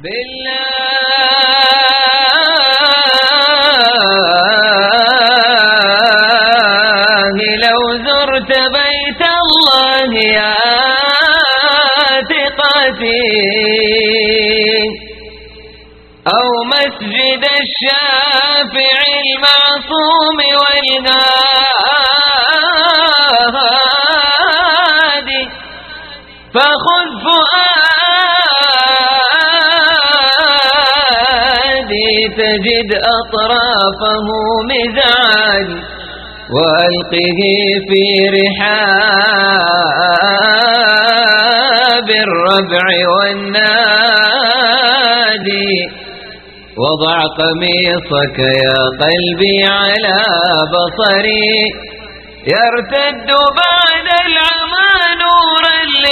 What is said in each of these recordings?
بالله لو زرت بيت الله يا ثقتي أو مسجد الشافع المعصوم والهادي فخذ فؤادي تجد أطرافه مزعاج وألقه في رحاب الربع والنادي وضع قميصك يا قلبي على بصري يرتد بعد العمى نورا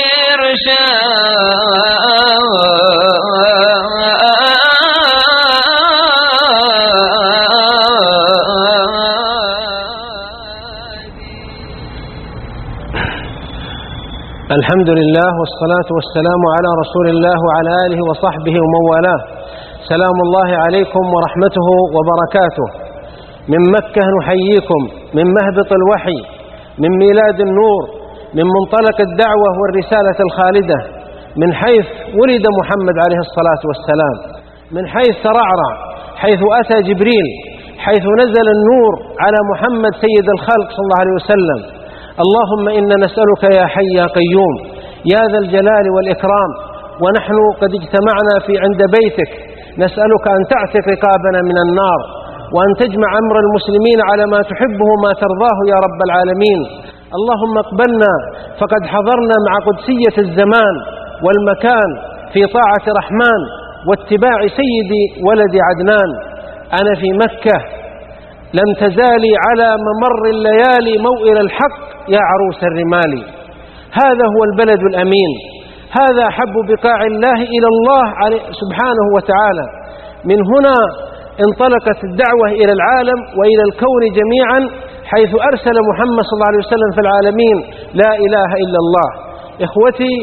الحمد لله والصلاة والسلام على رسول الله وعلى آله وصحبه ومن والاه. سلام الله عليكم ورحمته وبركاته. من مكة نحييكم، من مهبط الوحي، من ميلاد النور، من منطلق الدعوة والرسالة الخالدة، من حيث ولد محمد عليه الصلاة والسلام، من حيث ترعرع، حيث أتى جبريل، حيث نزل النور على محمد سيد الخلق صلى الله عليه وسلم. اللهم إنا نسألك يا حي يا قيوم يا ذا الجلال والإكرام، ونحن قد اجتمعنا عند بيتك، نسألك أن تعتق رقابنا من النار، وأن تجمع أمر المسلمين على ما تحبه وما ترضاه يا رب العالمين. اللهم اقبلنا فقد حضرنا مع قدسية الزمان والمكان في طاعة رحمن واتباع سيد ولد عدنان. أنا في مكة لم تزالي على ممر الليالي موئل الحق يا عروس الرمال. هذا هو البلد الأمين، هذا أحب بقاع الله إلى الله سبحانه وتعالى. من هنا انطلقت الدعوة إلى العالم وإلى الكون جميعا، حيث أرسل محمد صلى الله عليه وسلم في العالمين لا إله إلا الله. إخوتي،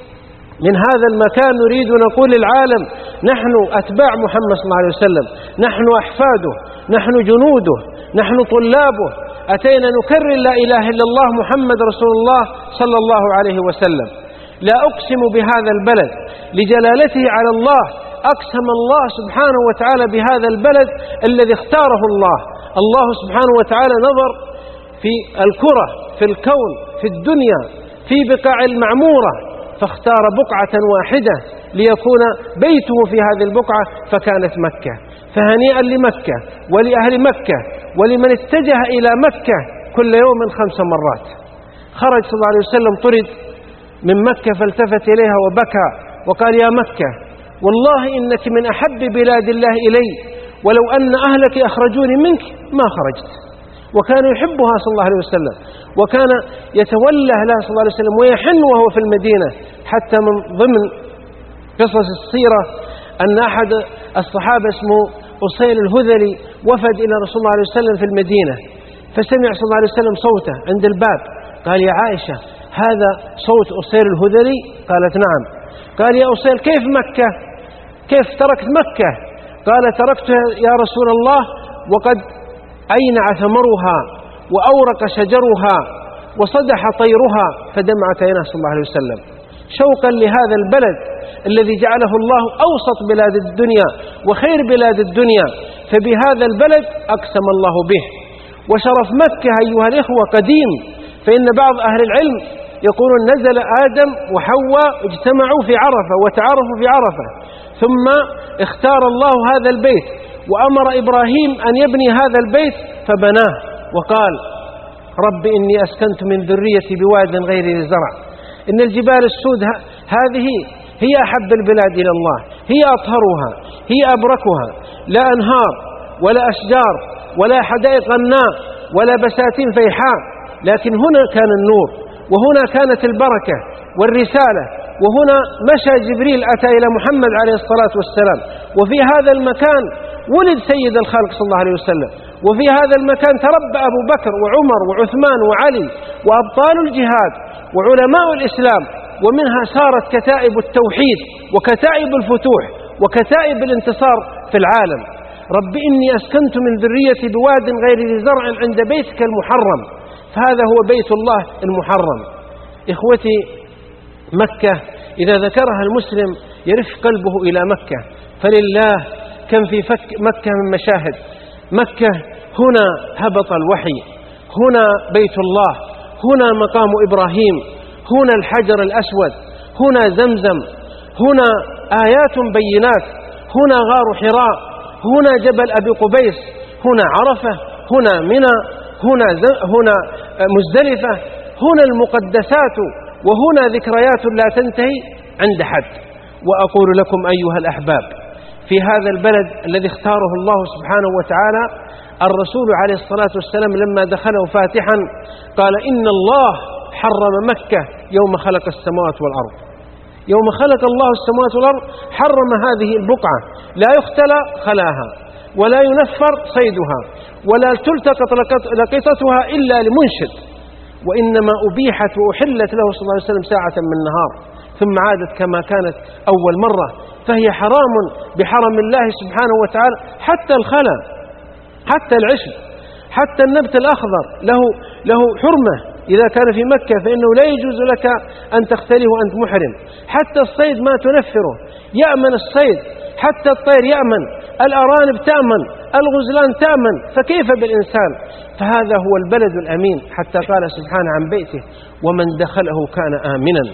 من هذا المكان نريد نقول للعالم: نحن أتباع محمد صلى الله عليه وسلم، نحن أحفاده، نحن جنوده، نحن طلابه، أتينا نكرر لا إله إلا الله محمد رسول الله صلى الله عليه وسلم. لا أقسم بهذا البلد لجلالته على الله، أقسم الله سبحانه وتعالى بهذا البلد الذي اختاره الله. الله سبحانه وتعالى نظر في الكرة، في الكون، في الدنيا، في بقاع المعمورة، فاختار بقعة واحدة ليكون بيته في هذه البقعة، فكانت مكة. فهنيئا لمكة ولأهل مكة ولمن اتجه إلى مكة كل يوم 5 مرات. خرج صلى الله عليه وسلم، طرد من مكة فالتفت إليها وبكى وقال: يا مكة، والله إنك من أحب بلاد الله إلي، ولو أن أهلك أخرجوني منك ما خرجت. وكان يحبها صلى الله عليه وسلم، وكان يتولى لها صلى الله عليه وسلم ويحن وهو في المدينة. حتى من ضمن قصص السيرة أن أحد الصحابة اسمه أصيل الهذلي وفد إلى رسول الله عليه وسلم في المدينة، فسمع صلى الله عليه وسلم صوته عند الباب، قال: يا عائشة، هذا صوت أصيل الهذلي؟ قالت: نعم. قال: يا أصيل، كيف مكة؟ كيف تركت مكة؟ قال: تركتها يا رسول الله وقد أينع ثمرها وأورق شجرها وصدح طيرها. فدمعت عيناه صلى الله عليه وسلم شوقا لهذا البلد الذي جعله الله أوسط بلاد الدنيا وخير بلاد الدنيا، فبهذا البلد أقسم الله به. وشرف مكة أيها الإخوة قديم، فإن بعض أهل العلم يقولون نزل آدم وحواء اجتمعوا في عرفة وتعارفوا في عرفة، ثم اختار الله هذا البيت وأمر إبراهيم أن يبني هذا البيت فبناه، وقال: رب إني أسكنت من ذريتي بواد غير ذي زرع. إن الجبال السود هذه هي أحب البلاد إلى الله، هي أطهرها، هي أبركها، لا أنهار ولا أشجار ولا حدائق غناء ولا بساتين فيحاء، لكن هنا كان النور، وهنا كانت البركة والرسالة، وهنا مشى جبريل أتى إلى محمد عليه الصلاة والسلام. وفي هذا المكان ولد سيد الخلق صلى الله عليه وسلم، وفي هذا المكان تربى أبو بكر وعمر وعثمان وعلي وأبطال الجهاد وعلماء الإسلام، ومنها سارت كتائب التوحيد وكتائب الفتوح، وكتائب الانتصار في العالم. رب إني أسكنت من ذريتي بواد غير ذي زرع عند بيتك المحرم، فهذا هو بيت الله المحرم. إخوتي، مكة إذا ذكرها المسلم يرف قلبه إلى مكة، فلله كم في مكة من مشاهد. مكة هنا هبط الوحي، هنا بيت الله، هنا مقام إبراهيم، هنا الحجر الأسود، هنا زمزم، هنا آيات بينات، هنا غار حراء، هنا جبل أبي قبيس، هنا عرفة، هنا منى، هنا مزدلفة، هنا المقدسات، وهنا ذكريات لا تنتهي عند حد. وأقول لكم أيها الأحباب، في هذا البلد الذي اختاره الله سبحانه وتعالى، الرسول عليه الصلاة والسلام لما دخله فاتحا قال إن الله حرم مكة يوم خلق السماوات والأرض. يوم خلق الله السماوات والأرض حرم هذه البقعة، لا يختلى خلاها، ولا ينفر صيدها، ولا تلتقط لقطتها إلا لمنشد، وإنما أبيحت وأحلت له صلى الله عليه وسلم ساعة من النهار، ثم عادت كما كانت أول مرة. فهي حرام بحرم الله سبحانه وتعالى، حتى الخلا، حتى العشب، حتى النبت الأخضر له حرمة. إذا كان في مكة فإنه لا يجوز لك أن تختليه وأنت محرم. حتى الصيد ما تنفره، يأمن الصيد، حتى الطير يأمن، الأرانب تأمن، الغزلان تأمن، فكيف بالإنسان؟ فهذا هو البلد الأمين، حتى قال سبحانه عن بيته ومن دخله كان آمنا.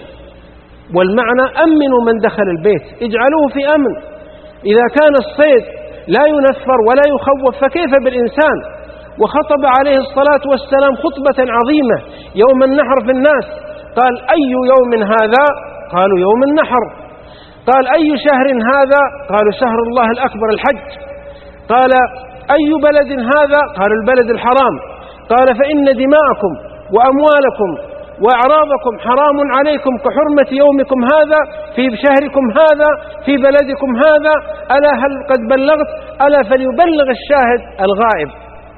والمعنى أمنوا من دخل البيت، اجعلوه في أمن. إذا كان الصيد لا ينفر ولا يخوف فكيف بالإنسان؟ وخطب عليه الصلاة والسلام خطبة عظيمة يوم النحر في الناس، قال أي يوم هذا؟ قالوا يوم النحر. قال أي شهر هذا؟ قالوا شهر الله الأكبر الحج. قال أي بلد هذا؟ قالوا البلد الحرام. قال فإن دماءكم وأموالكم وأعراضكم حرام عليكم كحرمة يومكم هذا في شهركم هذا في بلدكم هذا، ألا هل قد بلغت؟ ألا فليبلغ الشاهد الغائب.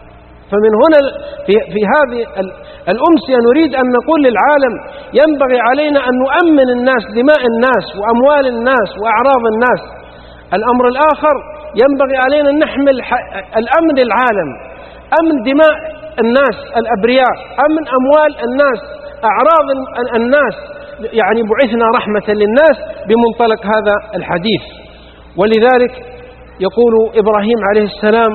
فمن هنا في هذه الأمسية نريد أن نقول للعالم ينبغي علينا أن نؤمن الناس، دماء الناس وأموال الناس وأعراض الناس. الأمر الآخر ينبغي علينا أن نحمل الأمن للعالم، أمن دماء الناس الأبرياء، أمن أموال الناس، أعراض الناس. يعني بعثنا رحمة للناس بمنطلق هذا الحديث. ولذلك يقول إبراهيم عليه السلام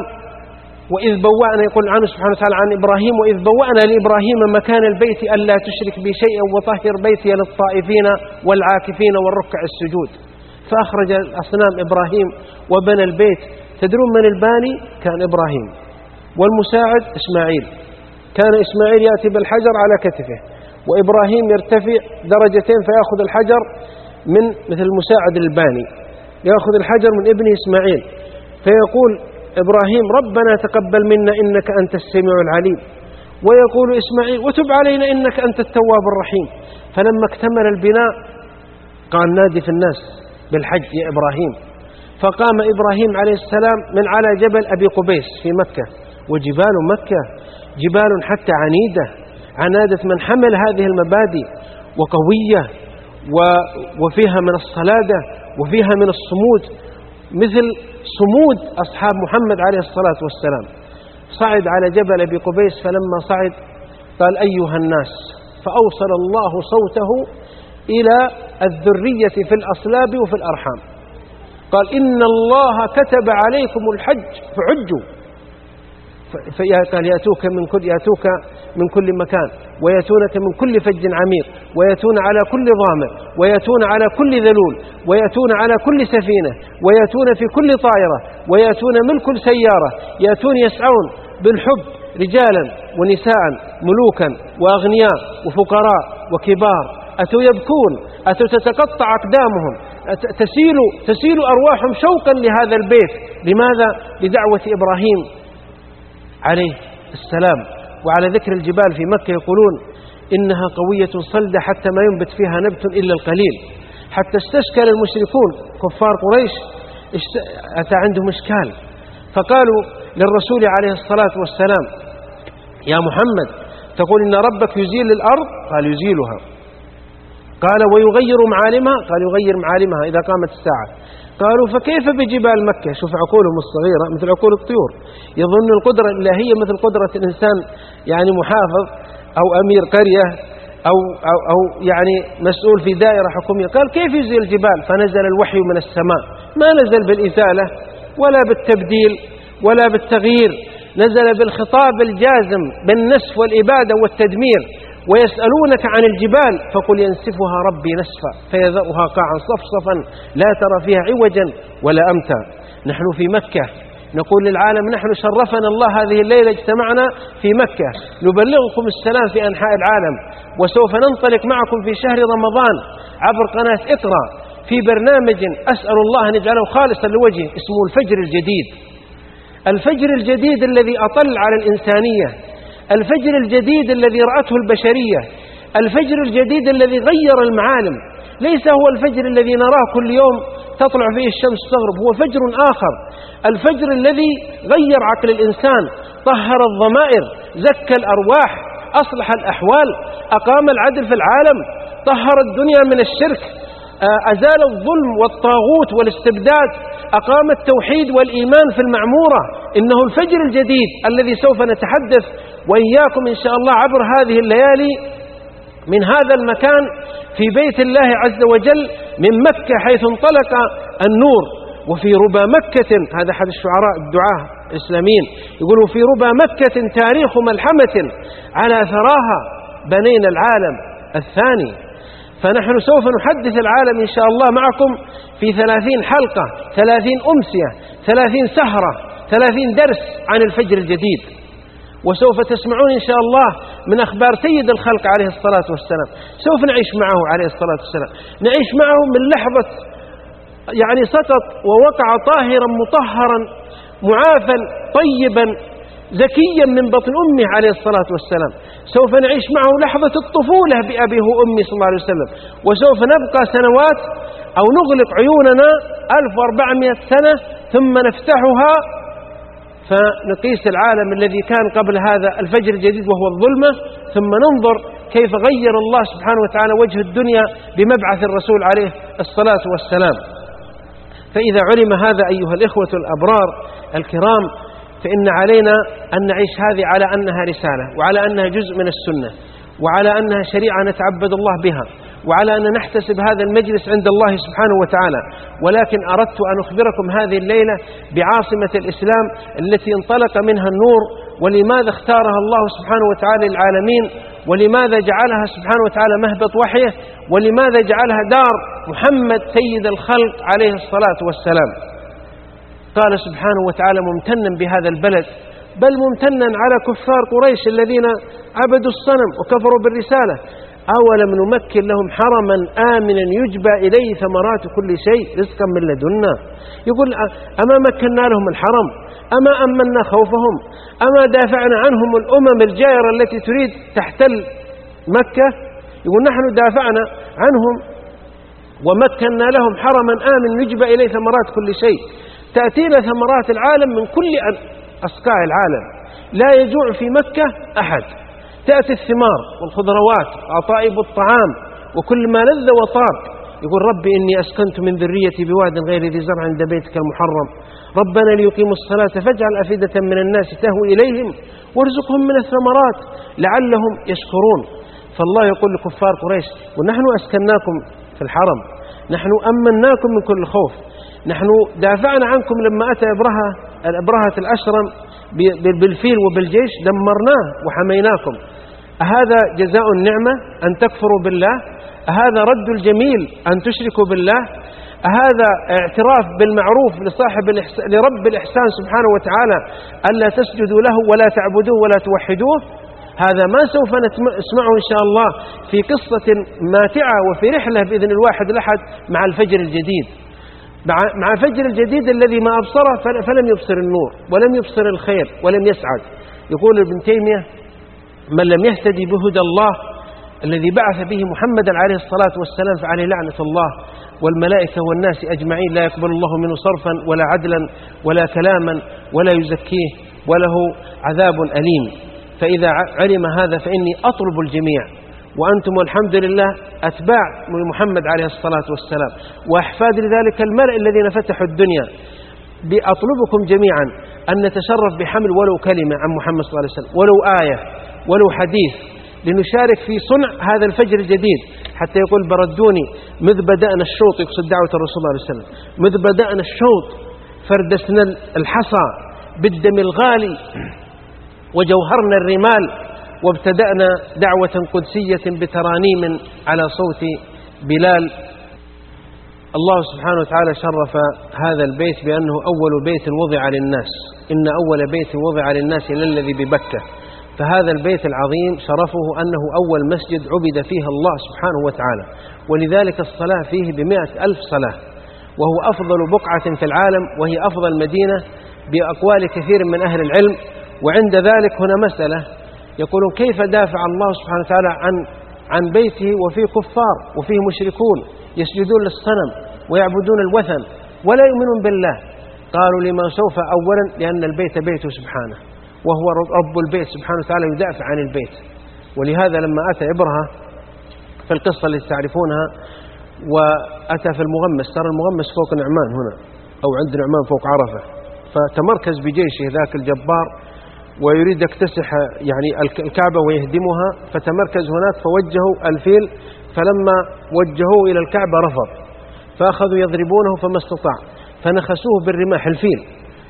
وإذ بوأنا، يقول عنه سبحانه وتعالى عن إبراهيم وإذ بوأنا لإبراهيم مكان البيت ألا تشرك بي شيئا وطهر بيتي للطائفين والعاكفين والركع السجود. فأخرج الأصنام إبراهيم وبنى البيت. تدرون من الباني؟ كان إبراهيم، والمساعد إسماعيل. كان إسماعيل يأتي بالحجر على كتفه، وإبراهيم يرتفع درجتين فيأخذ الحجر من مثل المساعد الباني، يأخذ الحجر من ابن إسماعيل، فيقول إبراهيم ربنا تقبل منا إنك أنت السميع العليم، ويقول إسماعيل وتب علينا إنك أنت التواب الرحيم. فلما اكتمل البناء قال نادي في الناس بالحج يا إبراهيم. فقام إبراهيم عليه السلام من على جبل أبي قبيس في مكة، وجبال مكة جبال حتى عنيدة، عنادة من حمل هذه المبادئ، وقوية وفيها من الصلادة وفيها من الصمود، مثل صمود أصحاب محمد عليه الصلاة والسلام. صعد على جبل أبي قبيس، فلما صعد قال أيها الناس، فأوصل الله صوته إلى الذرية في الأصلاب وفي الأرحام. قال إن الله كتب عليكم الحج فحجوا. قال يأتوك من كل مكان، ويأتونك من كل فج عميق، ويأتون على كل ضامر، ويأتون على كل ذلول، ويأتون على كل سفينة، ويأتون في كل طائرة، ويأتون من كل سيارة، يأتون يسعون بالحب رجالا ونساء، ملوكا وأغنياء وفقراء وكبار، أتوا يبكون، أتوا تتقطع أقدامهم، تسيل أرواحهم شوقا لهذا البيت. لماذا؟ لدعوة إبراهيم عليه السلام. وعلى ذكر الجبال في مكة يقولون إنها قوية صلدة حتى ما ينبت فيها نبت إلا القليل، حتى استشكل المشركون كفار قريش، أتى عندهم إشكال، فقالوا للرسول عليه الصلاة والسلام يا محمد تقول إن ربك يزيل الأرض؟ قال يزيلها. قال ويغير معالمها؟ قال يغير معالمها إذا قامت الساعة. قالوا فكيف بجبال مكة؟ شوف عقولهم الصغيرة مثل عقول الطيور، يظن القدرة الإلهية مثل قدرة الإنسان يعني محافظ أو أمير قرية أو يعني مسؤول في دائرة حكومية. قال كيف يزيل الجبال؟ فنزل الوحي من السماء، ما نزل بالإزالة ولا بالتبديل ولا بالتغيير، نزل بالخطاب الجازم بالنسف والإبادة والتدمير. ويسألونك عن الجبال فقل ينسفها ربي نسفا فيذرها قاعا صفصفا لا ترى فيها عوجا ولا أمتا. نحن في مكة نقول للعالم نحن شرفنا الله هذه الليلة، اجتمعنا في مكة نبلغكم السلام في أنحاء العالم، وسوف ننطلق معكم في شهر رمضان عبر قناة إقرأ في برنامج أسأل الله أن يجعله خالصا لوجهه اسمه الفجر الجديد. الفجر الجديد الذي أطل على الإنسانية، الفجر الجديد الذي رأته البشرية، الفجر الجديد الذي غير المعالم. ليس هو الفجر الذي نراه كل يوم تطلع فيه الشمس تغرب، هو فجر آخر، الفجر الذي غير عقل الإنسان، طهر الضمائر، زكى الأرواح، أصلح الأحوال، أقام العدل في العالم، طهر الدنيا من الشرك، أزال الظلم والطاغوت والاستبداد، أقام التوحيد والإيمان في المعمورة. إنه الفجر الجديد الذي سوف نتحدث وإياكم إن شاء الله عبر هذه الليالي من هذا المكان في بيت الله عز وجل من مكة حيث انطلق النور. وفي ربى مكة، هذا أحد الشعراء الدعاة الإسلاميين يقولوا في ربى مكة تاريخ ملحمة على ثراها بنينا العالم الثاني. فنحن سوف نحدث العالم إن شاء الله معكم في 30 حلقة، 30 أمسية، 30 سهرة، 30 درس عن الفجر الجديد. وسوف تسمعون إن شاء الله من أخبار سيد الخلق عليه الصلاة والسلام. سوف نعيش معه عليه الصلاة والسلام، نعيش معه من لحظة يعني سقط ووقع طاهرا مطهرا معافا طيبا زكيا من بطن أمه عليه الصلاة والسلام. سوف نعيش معه لحظة الطفولة بأبيه وأمي صلى الله عليه وسلم. وسوف نبقى سنوات أو نغلق عيوننا 1400 سنة ثم نفتحها فنقيس العالم الذي كان قبل هذا الفجر الجديد وهو الظلمة، ثم ننظر كيف غير الله سبحانه وتعالى وجه الدنيا بمبعث الرسول عليه الصلاة والسلام. فإذا علم هذا أيها الإخوة الأبرار الكرام فإن علينا أن نعيش هذه على أنها رسالة، وعلى أنها جزء من السنة، وعلى أنها شريعة نتعبد الله بها، وعلى أن نحتسب هذا المجلس عند الله سبحانه وتعالى. ولكن أردت أن أخبركم هذه الليلة بعاصمة الإسلام التي انطلق منها النور، ولماذا اختارها الله سبحانه وتعالى للعالمين، ولماذا جعلها سبحانه وتعالى مهبط وحيه، ولماذا جعلها دار محمد سيد الخلق عليه الصلاة والسلام. قال سبحانه وتعالى ممتنا بهذا البلد، بل ممتنا على كفار قريش الذين عبدوا الصنم وكفروا بالرسالة. أولم نمكن لهم حرما آمنا يجبى إليه ثمرات كل شيء رزقا من لدنا. يقول أما مكنا لهم الحرم، أما أمنا خوفهم، أما دافعنا عنهم الأمم الجائرة التي تريد تحتل مكة. يقول نحن دافعنا عنهم ومكنا لهم حرما آمن يجبى إليه ثمرات كل شيء. تأتينا ثمرات العالم من كل أصقاع العالم، لا يجوع في مكة أحد. تأتي الثمار والخضروات وعطائب الطعام وكل ما لذ وطاب. يقول ربي إني أسكنت من ذريتي بواد غير ذي زرع عند بيتك المحرم ربنا ليقيموا الصلاة فاجعل أفئدة من الناس تهوي إليهم وارزقهم من الثمرات لعلهم يشكرون. فالله يقول لكفار قريش ونحن أسكناكم في الحرم، نحن أمناكم من كل خوف، نحن دافعنا عنكم لما أتى الأبرهة الأشرم بالفيل وبالجيش دمرناه وحميناكم. أهذا جزاء النعمة أن تكفروا بالله؟ أهذا رد الجميل أن تشركوا بالله؟ أهذا اعتراف بالمعروف لرب الإحسان سبحانه وتعالى ألا تسجدوا له ولا تعبدوه ولا توحدوه؟ هذا ما سوف نسمعه إن شاء الله في قصة ماتعة وفي رحلة بإذن الواحد الأحد مع الفجر الجديد، مع الفجر الجديد الذي ما أبصره فلم يبصر النور ولم يبصر الخير ولم يسعد. يقول ابن تيمية من لم يهتدي بهدى الله الذي بعث به محمدا عليه الصلاة والسلام فعليه لعنة الله والملائكة والناس أجمعين، لا يقبل الله منه صرفا ولا عدلا ولا كلاما ولا يزكيه وله عذاب أليم. فإذا علم هذا فإني أطلب الجميع وأنتم والحمد لله أتباع محمد عليه الصلاة والسلام وأحفاد لذلك الملأ الذين فتحوا الدنيا. بأطلبكم جميعا أن نتشرف بحمل ولو كلمة عن محمد صلى الله عليه وسلم، ولو آية ولو حديث، لنشارك في صنع هذا الفجر الجديد. حتى يقول بردوني مذ بدأنا الشوط، يقصد دعوة الرسول صلى الله عليه وسلم، مذ بدأنا الشوط فردسنا الحصى بالدم الغالي وجوهرنا الرمال، وابتدأنا دعوة قدسية بترانيم على صوت بلال. الله سبحانه وتعالى شرف هذا البيت بأنه أول بيت وضع للناس، إن أول بيت وضع للناس للذي ببكة. فهذا البيت العظيم شرفه أنه أول مسجد عبد فيه الله سبحانه وتعالى، ولذلك الصلاة فيه ب100,000 صلاة، وهو أفضل بقعة في العالم، وهي أفضل مدينة بأقوال كثير من أهل العلم. وعند ذلك هنا مسألة، يقولون كيف دافع الله سبحانه وتعالى عن بيته وفيه كفار وفيه مشركون يسجدون للصنم ويعبدون الوثن ولا يؤمنون بالله؟ قالوا لما سوف، أولا لأن البيت بيته سبحانه، وهو رب البيت سبحانه وتعالى يدافع عن البيت. ولهذا لما أتى إبرهة في القصة التي تعرفونها وأتى في المغمس، ترى المغمس فوق نعمان هنا، أو عند نعمان فوق عرفة، فتمركز بجيشه ذاك الجبار ويريد يكتسح يعني الكعبة ويهدمها، فتمركز هناك فوجهوا الفيل، فلما وجهوه إلى الكعبة رفض، فأخذوا يضربونه فما استطاع، فنخسوه بالرماح الفيل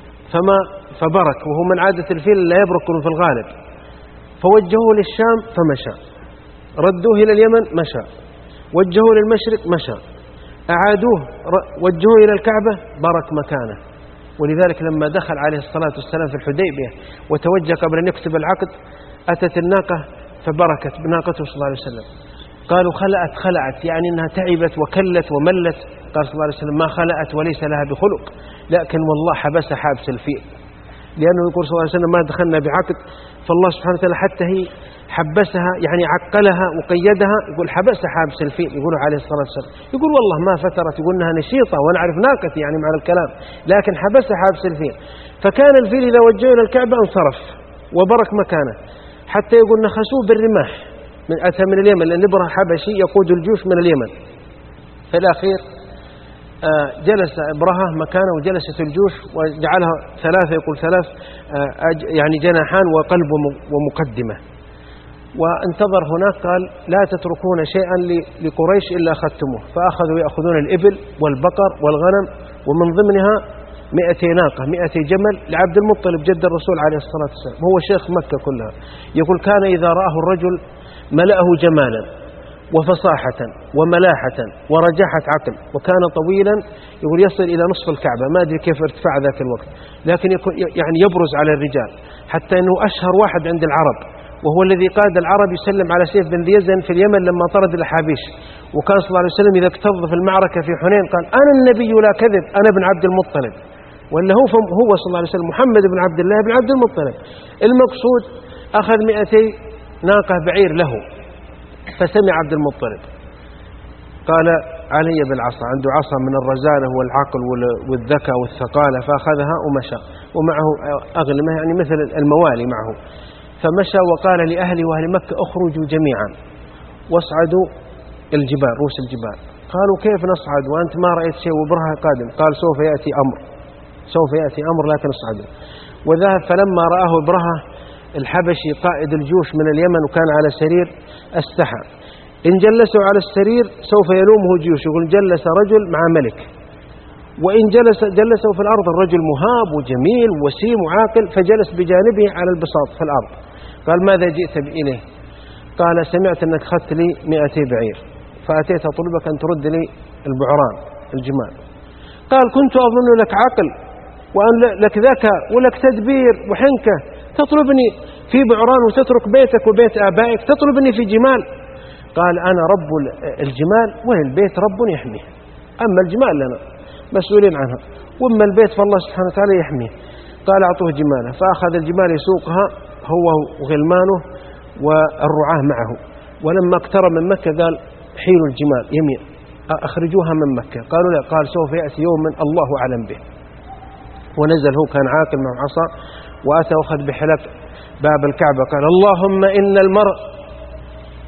فبرك، وهو من عادة الفيل لا يبرك في الغالب. فوجهوه للشام فمشى، ردوه إلى اليمن مشى، وجهوه للمشرق مشى، أعادوه وجهوه إلى الكعبة برك مكانه. ولذلك لما دخل عليه الصلاة والسلام في الحديبية وتوجه قبل أن يكتب العقد، أتت الناقة فبركت بناقته صلى الله عليه وسلم. قالوا خلعت يعني أنها تعبت وكلت وملت. قال صلى الله عليه وسلم ما خلعت وليس لها بخلق، لكن والله حبسها حابس الفيل، لأنه يقول صلى الله عليه وسلم ما دخلنا بعقد، فالله سبحانه وتعالى حتى هي حبسها يعني عقلها وقيدها، يقول حبسها حابس الفيل، يقول عليه الصلاة والسلام، يقول والله ما فترت، يقول أنها نشيطة ونعرف ناقتي يعني مع الكلام، لكن حبسها حابس الفيل. فكان الفيل إذا وجهه إلى الكعبة انصرف وبرك مكانه، حتى يقول نخسوه بالرماح من أتى من اليمن، لأن إبرهة حبشي يقود الجيوش من اليمن. في الأخير جلس إبرهة مكانه وجلست الجيوش وجعلها ثلاثة، يقول ثلاث يعني جناحان وقلب ومقدمة، وانتظر هناك. قال لا تتركون شيئا لقريش إلا أخذتموه، فأخذوا يأخذون الإبل والبقر والغنم، ومن ضمنها 200 ناقة 200 جمل لعبد المطلب جد الرسول عليه الصلاة والسلام، هو شيخ مكة كلها. يقول كان إذا رآه الرجل ملأه جمالا وفصاحة وملاحة ورجاحة عقل، وكان طويلا، يقول يصل إلى نصف الكعبة، ما أدري كيف ارتفاع ذاك الوقت، لكن يعني يبرز على الرجال، حتى أنه أشهر واحد عند العرب، وهو الذي قاد العرب يسلم على سيف بن ذي يزن في اليمن لما طرد الأحابيش. وكان صلى الله عليه وسلم إذا اكتظ في المعركة في حنين قال أنا النبي لا كذب، أنا ابن عبد المطلب، ولا هو صلى الله عليه وسلم محمد بن عبد الله بن عبد المطلب. المقصود أخذ 200 ناقة بعير له، فسمع عبد المطلب قال علي بالعصا، عنده عصا من الرزانة والعقل والذكاء والثقالة، فأخذها ومشى، ومعه أغلمة يعني مثل الموالي معه، فمشى وقال لأهلي وأهل مكة اخرجوا جميعا واصعدوا الجبال، رؤوس الجبال. قالوا كيف نصعد وأنت ما رأيت شيء وبرهة قادم؟ قال سوف يأتي أمر لكن اصعدوا. وذهب، فلما رآه برهة الحبشي قائد الجيوش من اليمن وكان على سرير استحى، إن جلسوا على السرير سوف يلومه جيوش، يقول جلس رجل مع ملك، وإن جلسوا في الأرض الرجل مهاب وجميل وسيم وعاقل، فجلس بجانبه على البساط في الأرض. قال ماذا جئت إليه؟ قال سمعت أنك أخذت لي 200 بعير، فأتيت أطلبك أن ترد لي البعران الجمال. قال كنت أظن لك عقل وأن لك ذكاء ولك تدبير وحنكة، تطلبني في بعران وتترك بيتك وبيت آبائك تطلبني في جمال؟ قال أنا رب الجمال وللبيت رب يحميه، أما الجمال لنا مسؤولين عنها، وأما البيت فالله سبحانه وتعالى يحميه. قال أعطوه جماله، فأخذ الجمال يسوقها هو وغلمانه والرعاة معه. ولما اقترب من مكة قال حيلوا الجمال يمين، أخرجوها من مكة. قالوا لا، قال سوف يأتي يوم الله أعلم به. ونزل، هو كان عاقل مع عصا، وأتى وأخذ بحلق باب الكعبة، قال اللهم إن المرء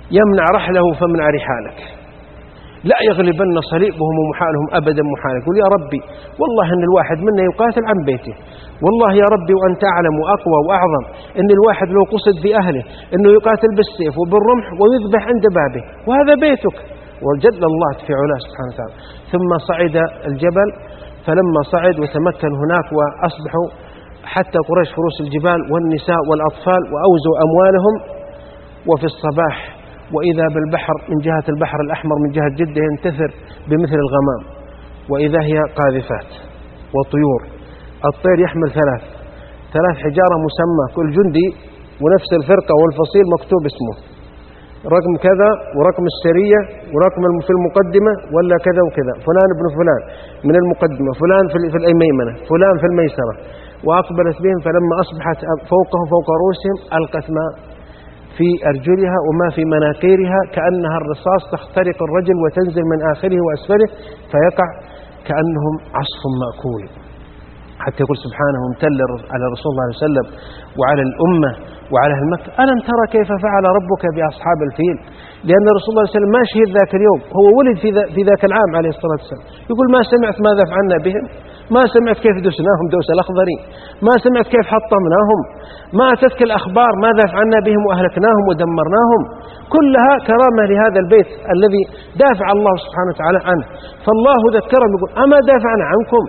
يمنع رحله فمنع رحالك، لا يغلبن صليبهم ومحالهم أبدا محالك. يقول يا ربي والله أن الواحد منا يقاتل عن بيته، والله يا ربي وأنت أعلم وأقوى وأعظم أن الواحد لو قصد في أهله أنه يقاتل بالسيف وبالرمح ويذبح عند بابه، وهذا بيتك. وجل الله في علاه سبحانه وتعالى. ثم صعد الجبل، فلما صعد وتمكن هناك وأصبحوا حتى قريش فروس الجبال والنساء والأطفال وأوزوا أموالهم. وفي الصباح وإذا بالبحر من جهة البحر الأحمر من جهة جدة ينتثر بمثل الغمام، وإذا هي قاذفات وطيور. الطير يحمل ثلاث حجارة مسمى، كل جندي ونفس الفرقة والفصيل مكتوب اسمه، رقم كذا ورقم السرية ورقم في المقدمة ولا كذا وكذا، فلان ابن فلان من المقدمة، فلان في الميمنة، فلان في الميسرة. وأقبلت بهم فلما أصبحت فوقهم فوق رؤوسهم ألقت ما في أرجلها وما في مناقيرها كأنها الرصاص، تخترق الرجل وتنزل من آخره وأسفله فيقع كأنهم عصف مأكول. حتى يقول سبحانه ممتل على رسول الله صلى الله عليه وسلم وعلى الأمة وعلى أهل مكة: ألم ترى كيف فعل ربك بأصحاب الفيل؟ لأن رسول الله صلى الله عليه وسلم ما شهد ذاك اليوم، هو ولد في ذاك العام عليه الصلاة والسلام. يقول ما سمعت ماذا فعلنا بهم، ما سمعت كيف دسناهم دوس الأخضرين، ما سمعت كيف حطمناهم، ما أتتك الأخبار ماذا فعلنا بهم وأهلكناهم ودمرناهم. كلها كرامة لهذا البيت الذي دافع الله سبحانه وتعالى عنه. فالله ذكرهم يقول: أما دافعنا عنكم،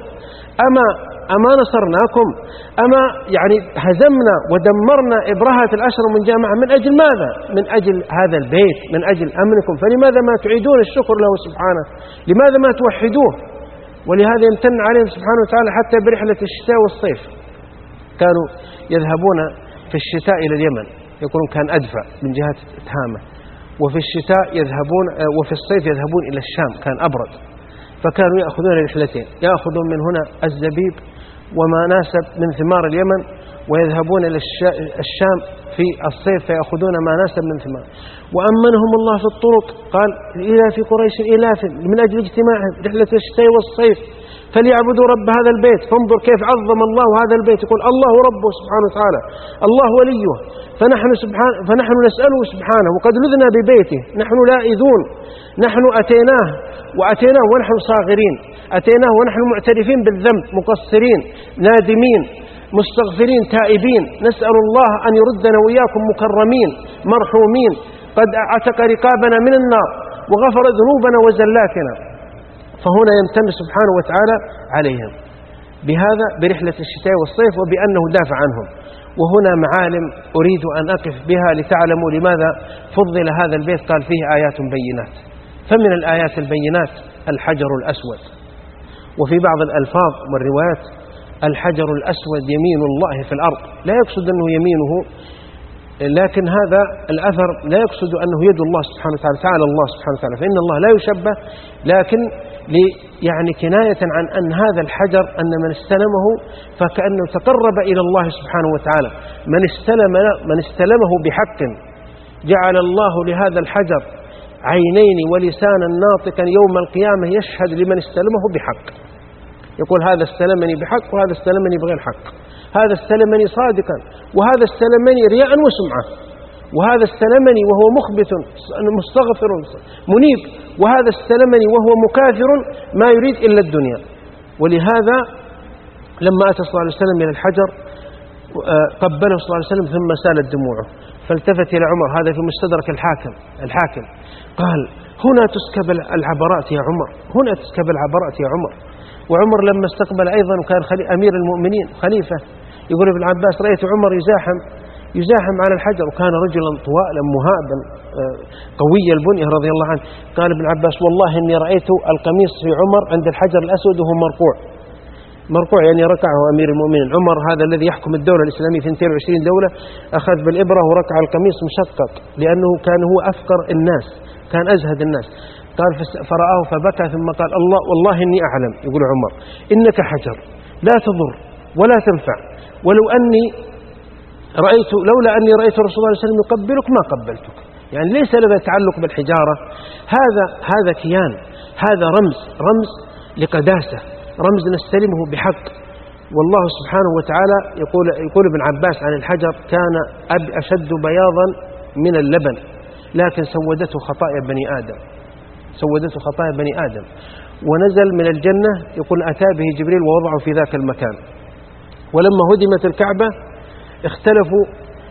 أما نصرناكم، أما يعني هزمنا ودمرنا إبرهة الأشر من جامعة. من أجل ماذا؟ من أجل هذا البيت، من أجل أمنكم. فلماذا ما تعيدون الشكر له سبحانه؟ لماذا ما توحدوه؟ ولهذا يمتن عليهم سبحانه وتعالى حتى برحلة الشتاء والصيف. كانوا يذهبون في الشتاء إلى اليمن، يقولون كان أدفع من جهة تهامة، وفي الشتاء يذهبون وفي الصيف يذهبون إلى الشام، كان أبرد. فكانوا يأخذون رحلتين، يأخذون من هنا الزبيب وما ناسب من ثمار اليمن، ويذهبون إلى الشام في الصيف فيأخذون ما ناسب من ثمار. وأمنهم الله في الطرق، قال: إلى في قريش إلاف من أجل اجتماعهم رحلة الشتاء والصيف فليعبدوا رب هذا البيت. فانظر كيف عظم الله هذا البيت، يقول الله ربه سبحانه وتعالى، الله وليه، فنحن نسأله سبحانه، وقد لذنا ببيته، نحن لائذون، نحن أتيناه ونحن صاغرين، أتيناه ونحن معترفين بالذنب، مقصرين نادمين مستغفرين تائبين. نسأل الله أن يردنا وإياكم مكرمين مرحومين، قد أعتق رقابنا من النار وغفر ذنوبنا وزلاتنا. فهنا يمتن سبحانه وتعالى عليهم بهذا، برحلة الشتاء والصيف، وبأنه دافع عنهم. وهنا معالم أريد أن أقف بها لتعلموا لماذا فضل هذا البيت. قال: فيه آيات بينات. فمن الآيات البينات الحجر الأسود، وفي بعض الألفاظ والروايات الحجر الأسود يمين الله في الأرض، لا يقصد أنه يمينه، لكن هذا الأثر لا يقصد أنه يد الله سبحانه وتعالى، تعالى الله سبحانه وتعالى، فإن الله لا يشبه، لكن يعني كناية عن أن هذا الحجر أن من استلمه فكأنه تقرب إلى الله سبحانه وتعالى. من استلمه بحق جعل الله لهذا الحجر عينين ولسانا ناطقا يوم القيامة يشهد لمن استلمه بحق، يقول هذا استلمني بحق وهذا استلمني بغير حق، هذا استلمني صادقا وهذا استلمني رياء وسمعة، وهذا استلمني وهو مخبت مستغفر منيب، وهذا استلمني وهو مكاثر ما يريد إلا الدنيا. ولهذا لما أتى صلى الله عليه وسلم إلى الحجر قبله صلى الله عليه وسلم ثم سالت دموعه، فالتفت إلى عمر، هذا في مستدرك الحاكم، قال: هنا تسكب العبرات يا عمر، هنا تسكب العبرات يا عمر. وعمر لما استقبل أيضا وكان أمير المؤمنين خليفة، يقول ابن عباس: رأيت عمر يزاحم على الحجر، وكان رجلا طوالا مهابا قوي البنية رضي الله عنه. قال ابن عباس: والله إني رأيت القميص في عمر عند الحجر الأسود وهو مرقوع، يعني ركعه أمير المؤمنين. عمر هذا الذي يحكم الدولة الإسلامية في 22 دولة أخذ بالإبرة وركع القميص مشقق، لأنه كان هو أفقر الناس، كان أزهد الناس. قال: فرآه فبكى ثم قال: الله والله إني أعلم، يقول عمر، إنك حجر لا تضر ولا تنفع، لولا أني رأيت رسول الله صلى الله عليه وسلم يقبلك ما قبلتك. يعني ليس لنا تعلق بالحجارة، هذا كيان، هذا رمز لقداسة، رمز نستلمه بحق. والله سبحانه وتعالى يقول ابن عباس عن الحجر: كان أشد بياضا من اللبن، لكن سودته خطايا بني آدم، سودته خطايا بني آدم. ونزل من الجنة يقول أتى به جبريل ووضعه في ذاك المكان. ولما هدمت الكعبة اختلفوا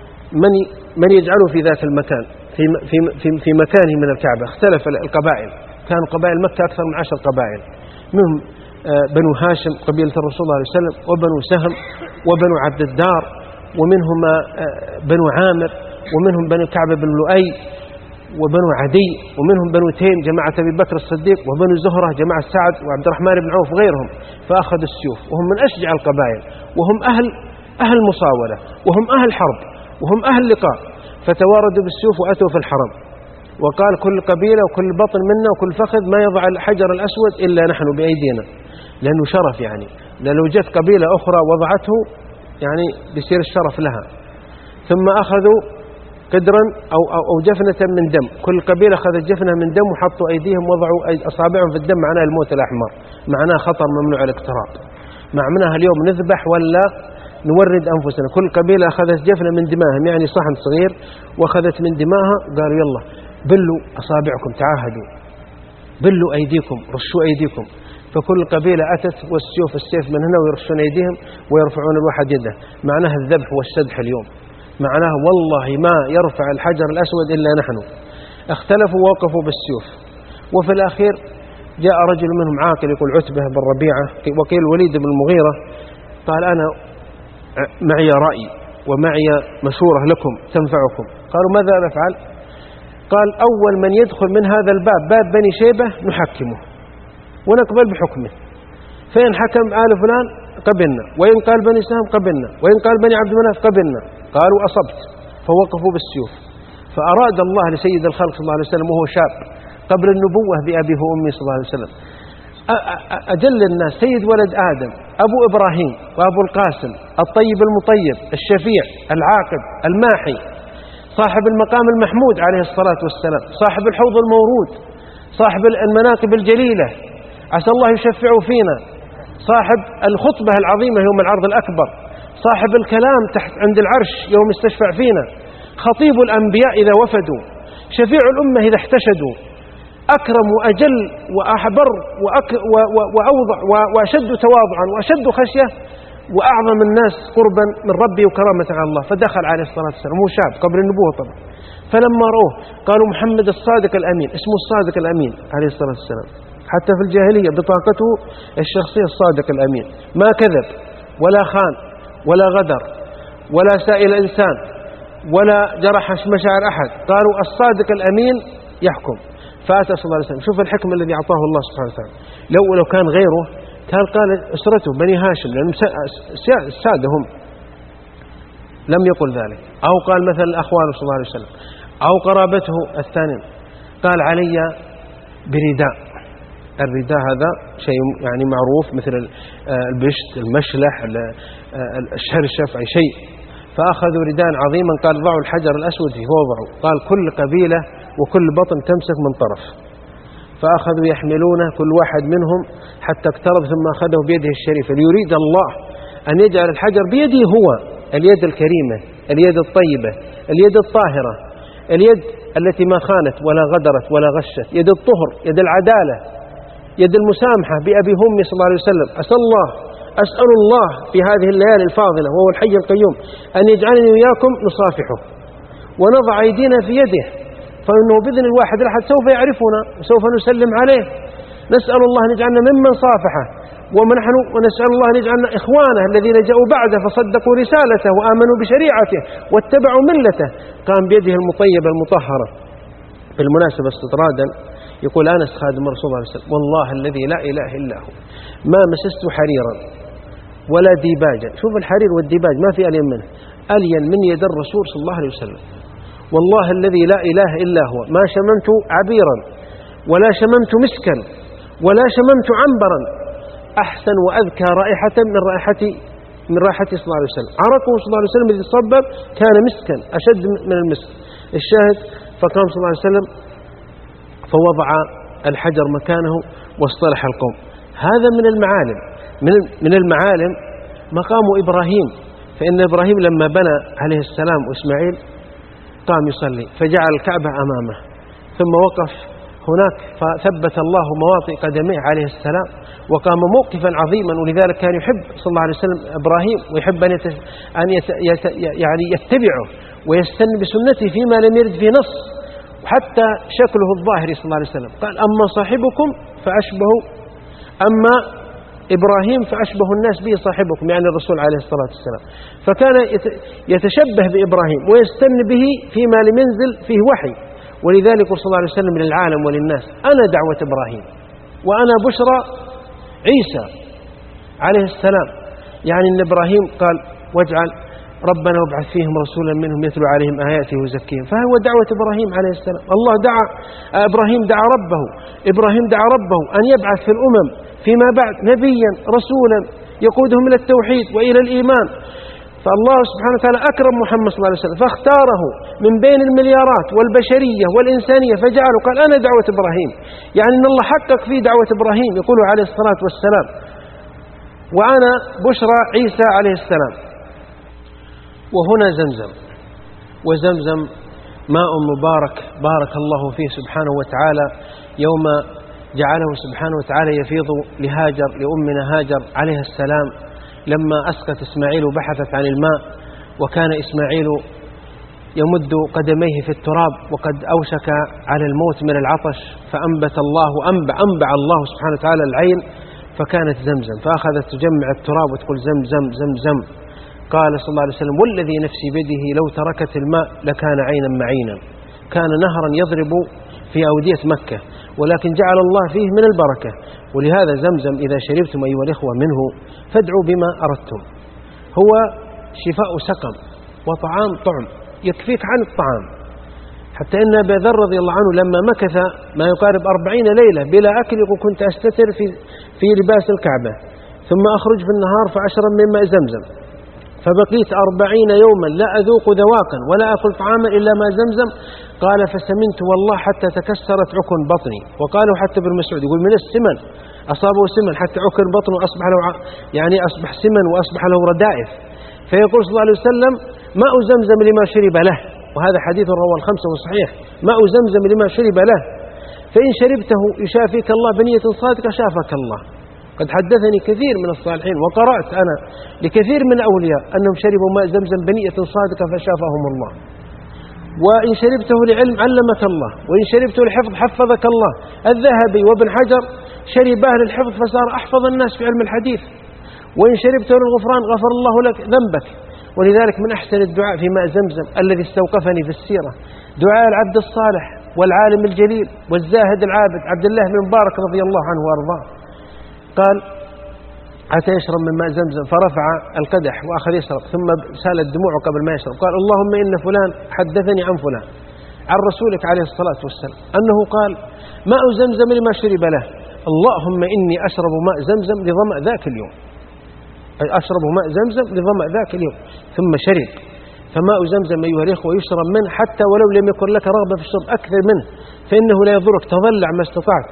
من يجعله في ذاك المكان، في مكانه من الكعبة. اختلف القبائل، كان قبائل مكة أكثر من 10 قبائل، منهم بنو هاشم قبيلة الرسول صلى الله عليه وسلم، وبنو سهم، وبنو عبد الدار، ومنهم بنو عامر، ومنهم بنو كعب بن لؤي، وبنو عدي، ومنهم بنو تيم جماعة أبي بكر الصديق، وبنو زهرة جماعة سعد وعبد الرحمن بن عوف وغيرهم. فأخذوا السيوف، وهم من أشجع القبائل، وهم أهل مصاولة، وهم أهل حرب، وهم أهل لقاء. فتواردوا بالسيوف وأتوا في الحرم، وقال كل قبيلة وكل بطن منا وكل فخذ ما يضع الحجر الأسود إلا نحن بأيدينا، لأنه شرف يعني. لو جت قبيلة أخرى وضعته يعني بيصير الشرف لها. ثم أخذوا قدرا أو جفنة من دم، كل قبيلة أخذت جفنة من دم وحطوا أيديهم وضعوا أصابعهم في الدم، معناه الموت الأحمر، معناه خطر ممنوع الاقتراب، معناها اليوم نذبح ولا نورد أنفسنا. كل قبيلة أخذت جفنة من دمائهم، يعني صحن صغير وأخذت من دمائها، قالوا يلا بلوا أصابعكم، تعاهدوا بلوا أيديكم، رشوا أيديكم. فكل قبيلة أتت السيف من هنا ويرشون أيديهم ويرفعون الواحد يده، معناها الذبح والسدح اليوم، معناها والله ما يرفع الحجر الأسود إلا نحن. اختلفوا ووقفوا بالسيوف. وفي الأخير جاء رجل منهم عاقل يقول عتبة بن ربيعة، وقيل وليد بن المغيرة، قال أنا معي رأي ومعي مشورة لكم تنفعكم. قالوا ماذا نفعل؟ قال أول من يدخل من هذا الباب، باب بني شيبة، نحكمه ونقبل بحكمه، فإن حكم آل فلان قبلنا، وإن قال بني سهم قبلنا، وإن قال بني عبد مناف قبلنا. قالوا أصبت، فوقفوا بالسيوف. فأراد الله لسيد الخلق صلى الله عليه وسلم وهو شاب قبل النبوة بأبيه وأمي صلى الله عليه وسلم، أجل الناس، سيد ولد آدم، أبو إبراهيم وأبو القاسم، الطيب المطيب، الشفيع العاقب الماحي، صاحب المقام المحمود عليه الصلاة والسلام، صاحب الحوض المورود، صاحب المناقب الجليلة، عسى الله يشفع فينا، صاحب الخطبة العظيمة يوم العرض الأكبر، صاحب الكلام تحت عند العرش يوم يستشفع فينا، خطيب الأنبياء إذا وفدوا، شفيع الأمة إذا احتشدوا، أكرم وأجل وأحبر وأوضع وأشد تواضعا وأشد خشية وأعظم الناس قربا من ربي وكرامة على الله. فدخل عليه الصلاة والسلام، هو شاب قبل النبوة طبعا. فلما رأوه قالوا محمد الصادق الأمين، اسمه الصادق الأمين عليه الصلاة والسلام، حتى في الجاهلية بطاقته الشخصية الصادق الأمين، ما كذب ولا خان ولا غدر ولا سائل إنسان ولا جرح مشاعر أحد. قالوا الصادق الأمين يحكم. فأتى صلى الله عليه وسلم، شوف الحكم الذي أعطاه الله سبحانه وتعالى. لو كان غيره كان قال أسرته بني هاشم لأنهم السادة هم، لم يقل ذلك. أو قال مثلا الأخوان صلى الله عليه وسلم، أو قرابته الثانين. قال علي برداء، الرداء هذا شيء يعني معروف مثل البشت، المشلح، الشرشف، أي شيء. فأخذوا رداء عظيما، قال ضعوا الحجر الأسود فيه، وضعوا، قال كل قبيلة وكل بطن تمسك من طرف. فأخذوا يحملونه كل واحد منهم حتى اقترب، ثم أخذه بيده الشريفة، ليريد الله أن يجعل الحجر بيده هو، اليد الكريمة، اليد الطيبة، اليد الطاهرة، اليد التي ما خانت ولا غدرت ولا غشت، يد الطهر، يد العدالة، يد المسامحة بأبي همي صلى الله عليه وسلم. أسأل الله في هذه الليالي الفاضلة وهو الحي القيوم أن يجعلني وإياكم نصافحه ونضع أيدينا في يده، فإنه بإذن الواحد الأحد سوف يعرفنا وسوف نسلم عليه. نسأل الله أن يجعلنا ممن صافحه، ونسأل الله أن يجعلنا إخوانه الذين جاءوا بعده فصدقوا رسالته وآمنوا بشريعته واتبعوا ملته. قام بيده المطيبة المطهرة. بالمناسبة استطرادا يقول أنس خادم رسول الله صلى الله عليه وسلم، والله الذي لا إله إلا هو ما مسست حريرا ولا ديباجا. شوف الحرير والديباج ما في ألين منه، ألين من يد الرسول صلى الله عليه وسلم. والله الذي لا إله إلا هو ما شممت عبيرا ولا شممت مسكا ولا شممت عنبرا أحسن وأذكى رائحة من رائحته صلى الله عليه وسلم. عرقه صلى الله عليه وسلم الذي صبب كان مسكا أشد من المسك. الشاهد، فقام صلى الله عليه وسلم فوضع الحجر مكانه واصطلح القوم. هذا من المعالم مقام إبراهيم. فإن إبراهيم لما بنى عليه السلام وإسماعيل قام يصلي فجعل الكعبة أمامه، ثم وقف هناك فثبت الله مواطئ قدميه عليه السلام، وقام موقفا عظيما. ولذلك كان يحب صلى الله عليه وسلم إبراهيم، ويحب أن يعني يتبعه ويستن بسنته فيما لم يرد في نص، وحتى شكله الظاهري صلى الله عليه وسلم قال: أما صاحبكم فأشبه، أما إبراهيم فأشبه الناس به صاحبكم، يعني الرسول عليه الصلاة والسلام. فكان يتشبه بإبراهيم ويستن به فيما لم ينزل فيه وحي. ولذلك صلى الله عليه وسلم للعالم وللناس: أنا دعوة إبراهيم وأنا بشرى عيسى عليه السلام. يعني أن إبراهيم قال: واجعل ربنا وابعث فيهم رسولا منهم يتلو عليهم آياته ويزكيهم، فهو دعوة إبراهيم عليه السلام. الله دعا إبراهيم، إبراهيم دعا ربه أن يبعث في الأمم فيما بعد نبيا رسولا يقودهم إلى التوحيد وإلى الإيمان. فالله سبحانه وتعالى أكرم محمد صلى الله عليه وسلم فاختاره من بين المليارات والبشرية والإنسانية فجعله، قال: أنا دعوة إبراهيم. يعني أن الله حقق في دعوة إبراهيم، يقول عليه الصلاة والسلام: وأنا بشرى عيسى عليه السلام. وهنا زمزم، وزمزم ماء مبارك بارك الله فيه سبحانه وتعالى يوم جعله سبحانه وتعالى يفيض لهاجر، لأمنا هاجر عليه السلام، لما أسقت إسماعيل وبحثت عن الماء، وكان إسماعيل يمد قدميه في التراب وقد أوشك على الموت من العطش، فأنبت الله أنبع الله سبحانه وتعالى العين فكانت زمزم، فأخذت تجمع التراب وتقول: زمزم زمزم. قال صلى الله عليه وسلم: والذي نفسي بيده لو تركت الماء لكان عينا معينا. كان نهرا يضرب في أودية مكة، ولكن جعل الله فيه من البركة. ولهذا زمزم إذا شربتم أيها الإخوة منه فادعوا بما أردتم، هو شفاء سقم وطعام طعم، يكفيك عن الطعام. حتى إن أبا ذر رضي الله عنه لما مكث ما يقارب 40 ليلة بلا أكل، كنت أستتر في لباس الكعبة ثم أخرج في النهار فأشرب من ماء زمزم، فبقيت 40 يوما لا أذوق ذواقا ولا أكل طعاما إلا ما زمزم. قال: فسمنت والله حتى تكسرت عكن بطني. وقالوا حتى ابن مسعود يقول: من السمن أصابه سمن حتى عكن بطنه أصبح له أصبح سمن وأصبح له ردائف. فيقول صلى الله عليه وسلم: ماء زمزم لما شرب له. وهذا حديث رواه الخمسة وصحيح: ماء زمزم لما شرب له، فإن شربته يشافيك الله بنية صادقة شافك الله. قد حدثني كثير من الصالحين وقرأت أنا لكثير من الأولياء أنهم شربوا ماء زمزم بنية صادقة فشافهم الله. وإن شربته لعلم علمك الله، وإن شربته لحفظ حفظك الله. الذهبي وابن حجر شرباه للحفظ فصار أحفظ الناس في علم الحديث. وإن شربته للغفران غفر الله لك ذنبك. ولذلك من أحسن الدعاء في ماء زمزم الذي استوقفني في السيرة دعاء العبد الصالح والعالم الجليل والزاهد العابد عبد الله بن مبارك رضي الله عنه وأرضاه. قال: حتى يشرب من ماء زمزم فرفع القدح وأخذ يشرب، ثم سالت دموعه قبل ما يشرب. قال: اللهم إن فلان حدثني عن فلان عن رسولك عليه الصلاة والسلام أنه قال: ماء زمزم لما شرب له، اللهم إني أشرب ماء زمزم لظمأ ذاك اليوم، أشرب ماء زمزم لظمأ ذاك اليوم. ثم شرب. فماء زمزم أيها الإخوة يشرب منه حتى ولو لم يكن لك رغبة في الشرب أكثر منه، فإنه لا يضرك، تضلع ما استطعت.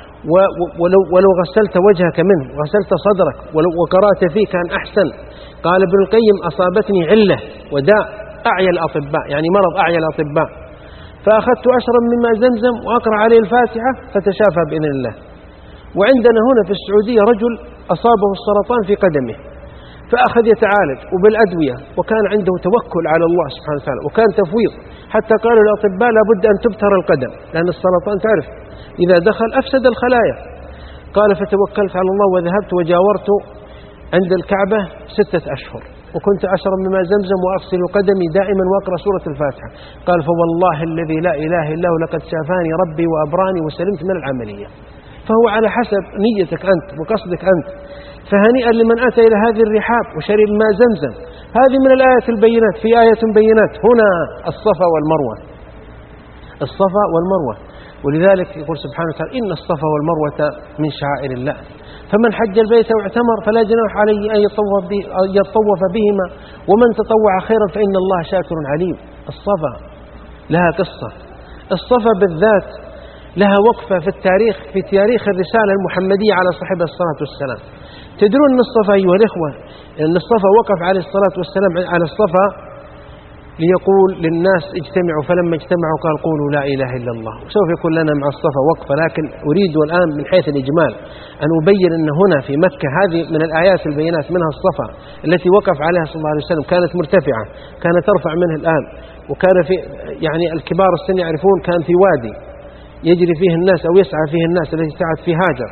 ولو غسلت وجهك منه وغسلت صدرك وقرأت فيه كان أحسن. قال ابن القيم: أصابتني علة وداء أعيا الأطباء، يعني مرض أعيا الأطباء، فأخذت أشرب من ماء زمزم وأقرأ عليه الفاتحة فتشافى بإذن الله. وعندنا هنا في السعودية رجل أصابه السرطان في قدمه فأخذ يتعالج وبالأدوية، وكان عنده توكل على الله سبحانه وتعالى وكان تفويض، حتى قالوا الأطباء لابد أن تبتر القدم لأن السرطان تعرف إذا دخل أفسد الخلايا. قال: فتوكلت على الله وذهبت وجاورت عند الكعبة 6 أشهر، وكنت أشرب من ماء زمزم وأغسل قدمي دائما وأقرأ سورة الفاتحة. قال: فوالله الذي لا إله إلا هو لقد شافاني ربي وأبراني وسلمت من العملية. فهو على حسب نيتك أنت وقصدك أنت. فهنيئا لمن أتى إلى هذه الرحاب وشرب ماء زمزم. هذه من الآيات البينات، في آية بينات هنا الصفا والمروة، الصفا والمروة. ولذلك يقول سبحانه وتعالى: إن الصفا والمروة من شعائر الله، فمن حج البيت واعتمر فلا جناح عليه أن يطوف بهما، ومن تطوع خيرا فإن الله شاكر عليم. الصفا لها قصة، الصفا بالذات لها وقفة في التاريخ، في تاريخ الرسالة المحمدية على صاحبها الصلاة والسلام. تدرون أن الصفا أيها الإخوة، أن الصفا وقف عليه الصلاة والسلام على الصفا ليقول للناس اجتمعوا، فلما اجتمعوا قال قولوا لا إله إلا الله. وسوف يكون لنا مع الصفا وقفة، لكن أريد الآن من حيث الإجمال أن أبين أن هنا في مكة هذه من الآيات البينات، منها الصفا التي وقف عليها صلى الله عليه وسلم، كانت مرتفعة، كانت ترفع منه الآن، وكان في يعني الكبار السن يعرفون كان في وادي يجري فيه الناس أو يسعى فيه الناس التي سعت في هاجر.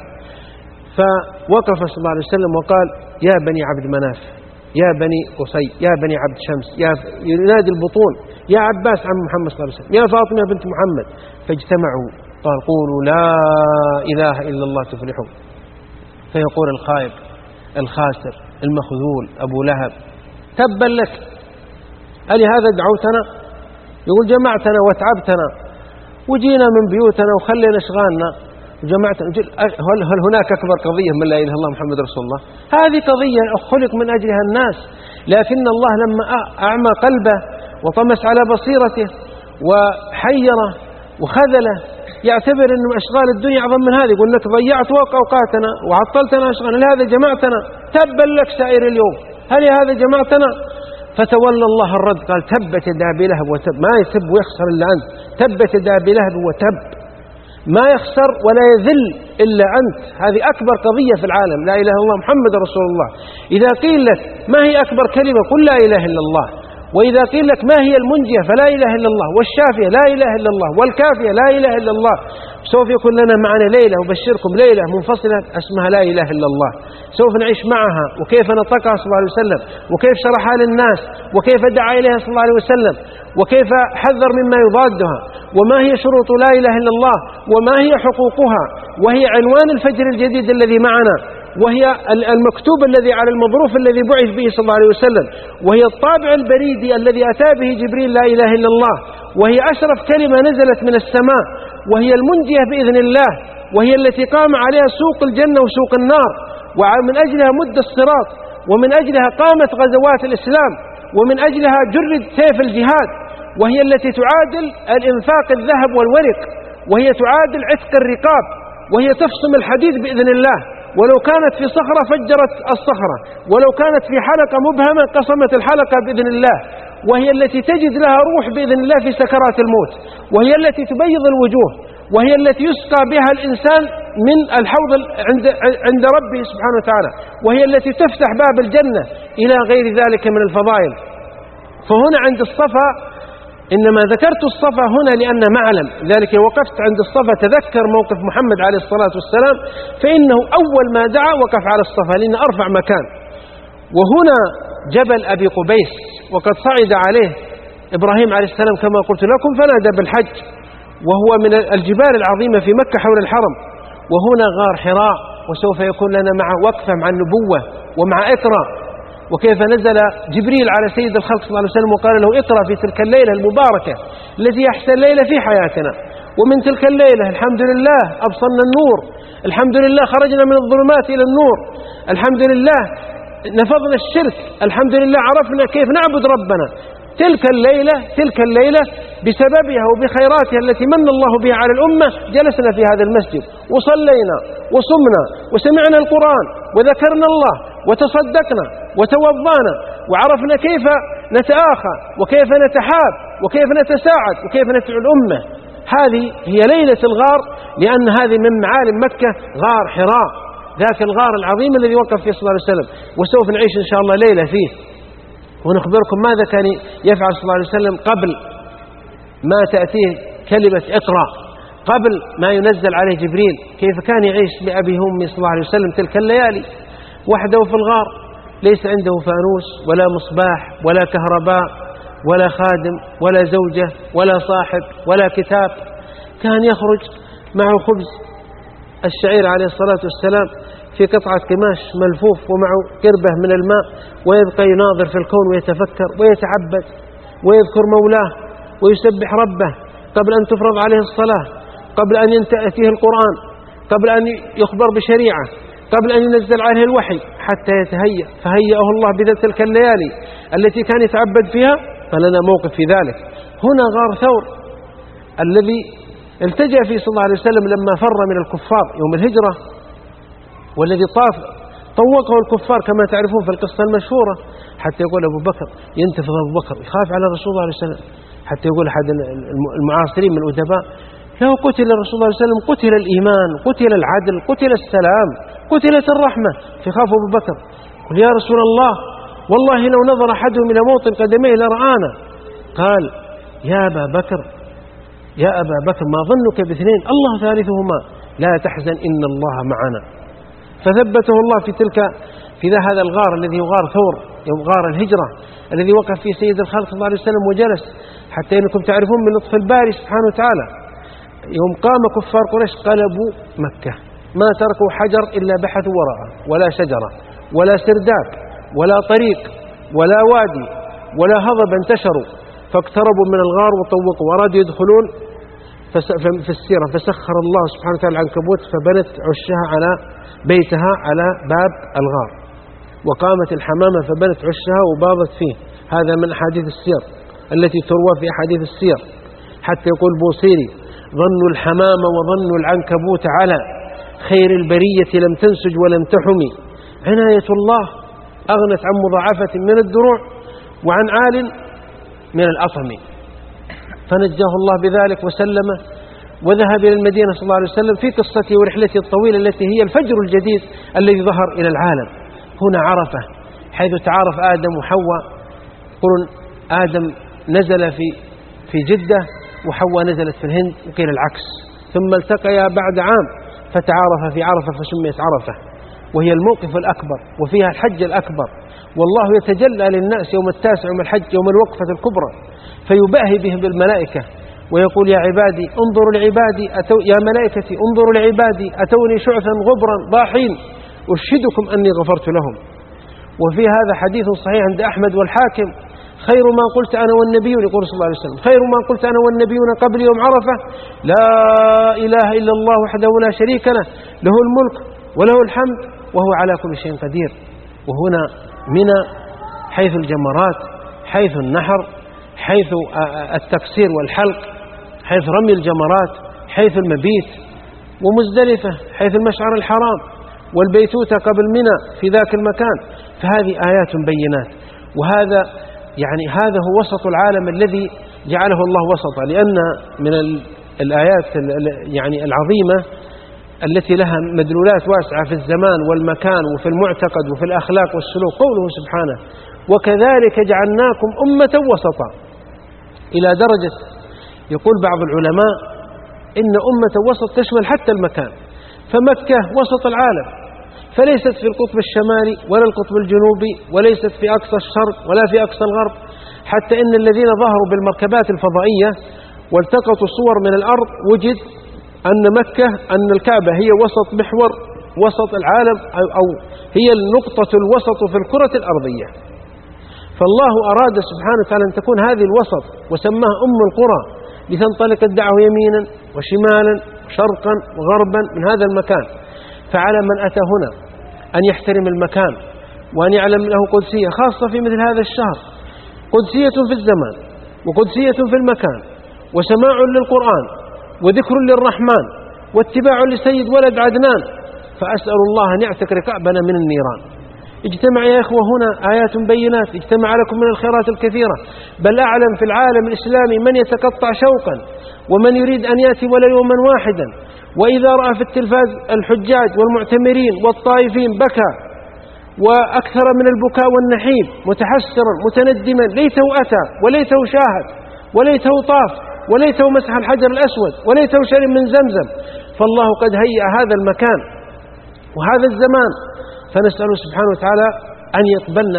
فوقف صلى الله عليه وسلم وقال يا بني عبد مناف، يا بني قصي، يا بني عبد شمس، ينادي البطون، يا عباس عم محمد صلى الله عليه وسلم، يا فاطمة بنت محمد. فاجتمعوا قال قولوا لا إله إلا الله تفلحون. فيقول الخائب الخاسر المخذول أبو لهب تبا لك، ألهذا دعوتنا؟ يقول جمعتنا وتعبتنا وجينا من بيوتنا وخلينا أشغالنا وجمعتنا. هل هناك أكبر قضية من لا إله إلا الله محمد رسول الله؟ هذه قضية خلق من أجلها الناس، لكن الله لما أعمى قلبه وطمس على بصيرته وحيره وخذله يعتبر أن أشغال الدنيا أعظم من هذه، يقول لك ضيعت أوقاتنا وعطلتنا أشغالنا، لهذا جمعتنا تبا لك سائر اليوم، هل هذا جمعتنا؟ فتولى الله الرد قال تبت يدا أبي لهب وتب. ما يسب ويخسر إلا أنت، تبت يدا أبي لهب وتب، ما يخسر ولا يذل إلا أنت. هذه أكبر قضية في العالم، لا إله إلا الله محمد رسول الله. إذا قيل لك ما هي أكبر كلمة قل لا إله إلا الله، وإذا قيل لك ما هي المنجية فلا إله إلا الله، والشافية لا إله إلا الله، والكافية لا إله إلا الله. سوف يكون لنا معنا ليلة وبشركم ليلة منفصلة اسمها لا إله إلا الله، سوف نعيش معها وكيف نطقها صلى الله عليه وسلم، وكيف شرحها للناس، وكيف دعا إليها صلى الله عليه وسلم، وكيف حذر مما يضادها، وما هي شروط لا إله إلا الله، وما هي حقوقها، وهي عنوان الفجر الجديد الذي معنا، وهي المكتوب الذي على المظروف الذي بعث به صلى الله عليه وسلم، وهي الطابع البريدي الذي أتى به جبريل لا إله إلا الله، وهي أشرف كلمة نزلت من السماء، وهي المنجية بإذن الله، وهي التي قام عليها سوق الجنة وسوق النار، ومن أجلها مد الصراط، ومن أجلها قامت غزوات الإسلام، ومن أجلها جرد سيف الجهاد، وهي التي تعادل الإنفاق الذهب والورق، وهي تعادل عتق الرقاب، وهي تفصم الحديد بإذن الله، ولو كانت في صخرة فجرت الصخرة، ولو كانت في حلقة مبهمة قصمت الحلقة بإذن الله، وهي التي تجد لها روح بإذن الله في سكرات الموت، وهي التي تبيض الوجوه، وهي التي يسقى بها الإنسان من الحوض عند ربه سبحانه وتعالى، وهي التي تفتح باب الجنة إلى غير ذلك من الفضائل. فهنا عند الصفا، إنما ذكرت الصفا هنا لأن معلم، ذلك وقفت عند الصفا تذكر موقف محمد عليه الصلاة والسلام، فإنه أول ما دعا وقف على الصفا لأن أرفع مكان. وهنا جبل أبي قبيس، وقد صعد عليه إبراهيم عليه السلام كما قلت لكم فنادى بالحج، وهو من الجبال العظيمة في مكة حول الحرم. وهنا غار حراء، وسوف يكون لنا مع وقفة مع النبوة ومع إقرأ، وكيف نزل جبريل على سيد الخلق صلى الله عليه وسلم وقال له اقرأ في تلك الليلة المباركة التي أحسن ليلة في حياتنا، ومن تلك الليلة الحمد لله أبصرنا النور، الحمد لله خرجنا من الظلمات إلى النور، الحمد لله نفضنا الشرك، الحمد لله عرفنا كيف نعبد ربنا. تلك الليلة بسببها وبخيراتها التي من الله بها على الأمة جلسنا في هذا المسجد وصلينا وصمنا وسمعنا القرآن وذكرنا الله وتصدقنا وتوضانا، وعرفنا كيف نتآخى وكيف نتحاب وكيف نتساعد وكيف ندعو الأمة. هذه هي ليلة الغار، لأن هذه من معالم مكة غار حراء، ذاك الغار العظيم الذي وقف فيه صلى الله عليه وسلم، وسوف نعيش إن شاء الله ليلة فيه ونخبركم ماذا كان يفعل صلى الله عليه وسلم قبل ما تأتيه كلمة اقرأ، قبل ما ينزل عليه جبريل، كيف كان يعيش بأبيه وأمه صلى الله عليه وسلم تلك الليالي وحده في الغار، ليس عنده فانوس ولا مصباح ولا كهرباء ولا خادم ولا زوجة ولا صاحب ولا كتاب، كان يخرج معه خبز الشعير عليه الصلاة والسلام في قطعة قماش ملفوف ومعه قربة من الماء، ويبقى يناظر في الكون ويتفكر ويتعبد ويذكر مولاه ويسبح ربه قبل أن تفرض عليه الصلاة، قبل أن يأتيه القرآن، قبل أن يخبر بشريعة، قبل أن ينزل عليه الوحي حتى يتهيأ. فهيأه الله بتلك الليالي التي كان يتعبد فيها، فلنا موقف في ذلك. هنا غار ثور الذي التجأ فيه صلى الله عليه وسلم لما فر من الكفار يوم الهجرة، والذي طوقه الكفار كما تعرفون في القصة المشهورة، حتى يقول أبو بكر ينتفض أبو بكر يخاف على الرسول صلى الله عليه وسلم، حتى يقول أحد المعاصرين من الأدباء: لو قتل الرسول صلى الله عليه وسلم قتل الإيمان، قتل العدل، قتل السلام، قتلت الرحمة. فخاف أبو بكر قل: يا رسول الله والله لو نظر أحدهم إلى موطن قدميه لرآنا. قال: يا أبا بكر ما ظنك باثنين الله ثالثهما، لا تحزن إن الله معنا. فثبته الله في هذا الغار الذي يغار ثور، يوم غار الهجرة الذي وقف فيه سيد الخلق صلى الله عليه وسلم وجلس، حتى إنكم تعرفون من لطف الباري سبحانه وتعالى يوم قام كفار قريش قلبوا مكة ما تركوا حجر إلا بحثوا وراءه، ولا شجرة ولا سرداب ولا طريق ولا وادي ولا هضب انتشروا، فاقتربوا من الغار وطوقوا وأرادوا يدخلون في السيرة، فسخر الله سبحانه وتعالى العنكبوت فبنت عشها على بيتها على باب الغار، وقامت الحمامة فبنت عشها وباضت فيه. هذا من أحاديث السير التي تروى في أحاديث السير، حتى يقول بوصيري: ظنوا الحمامة وظنوا العنكبوت على خير البرية لم تنسج ولم تحمي، عناية الله أغنت عن مضاعفة من الدروع وعن عال من الأطم. فنجاه الله بذلك وسلمه، وذهب إلى المدينة صلى الله عليه وسلم في قصته ورحلته الطويلة التي هي الفجر الجديد الذي ظهر إلى العالم. هنا عرفة حيث تعارف آدم وحواء، يقولون آدم نزل في جدة وحواء نزلت في الهند، وقيل العكس، ثم التقيا بعد عام فتعارف في عرفة فسميت عرفة، وهي الموقف الأكبر وفيها الحج الأكبر، والله يتجلى للناس يوم 9 يوم الحج يوم الوقفة الكبرى، فيباهي بهم بالملائكة ويقول: يا عبادي انظروا لعبادي يا ملائكتي انظروا لعبادي أتوني شعثا غبرا ضاحين أشهدكم أني غفرت لهم. وفي هذا حديث صحيح عند أحمد والحاكم: خير ما قلت أنا والنبيون، يقول صلى الله عليه وسلم: خير ما قلت أنا والنبيون قبل يوم عرفة لا إله إلا الله وحده لا شريك له، له الملك وله الحمد وهو على كل شيء قدير. وهنا منى حيث الجمرات، حيث النحر، حيث التقصير والحلق، حيث رمي الجمرات، حيث المبيت، ومزدلفة حيث المشعر الحرام، والبيتوتة قبل منى في ذاك المكان. فهذه آيات بينات، وهذا هذا هو وسط العالم الذي جعله الله وسطا، لأن من الآيات العظيمة التي لها مدلولات واسعة في الزمان والمكان وفي المعتقد وفي الأخلاق والسلوك قوله سبحانه: وكذلك جعلناكم أمة وسطا، إلى درجة يقول بعض العلماء إن أمة وسط تشمل حتى المكان، فمكة وسط العالم، فليست في القطب الشمالي ولا القطب الجنوبي، وليست في أقصى الشرق ولا في أقصى الغرب، حتى إن الذين ظهروا بالمركبات الفضائية والتقطوا صور من الأرض وجد أن الكعبة هي وسط محور وسط العالم، أو هي النقطة الوسط في الكرة الأرضية. فالله أراد سبحانه وتعالى أن تكون هذه الوسط، وسماها أم القرى لتنطلق الدعوة يمينا وشمالا شرقا وغربا من هذا المكان. فعلى من أتى هنا أن يحترم المكان، وأن يعلم له قدسية خاصة في مثل هذا الشهر، قدسية في الزمان وقدسية في المكان، وسماع للقرآن وذكر للرحمن واتباع لسيد ولد عدنان. فأسأل الله أن يعتق رقابنا من النيران. اجتمع يا إخوة هنا آيات بينات، اجتمع لكم من الخيرات الكثيرة، بل أعلم في العالم الإسلامي من يتقطع شوقا ومن يريد أن يأتي ولا يوما واحدا، وإذا رأى في التلفاز الحجاج والمعتمرين والطائفين بكى، وأكثر من البكاء والنحيب، متحسرا متندما، ليته أتى وليته شاهد وليته طاف وليته مسح الحجر الأسود وليته شرب من زمزم. فالله قد هيأ هذا المكان وهذا الزمان، فنسأله سبحانه وتعالى أن يقبلنا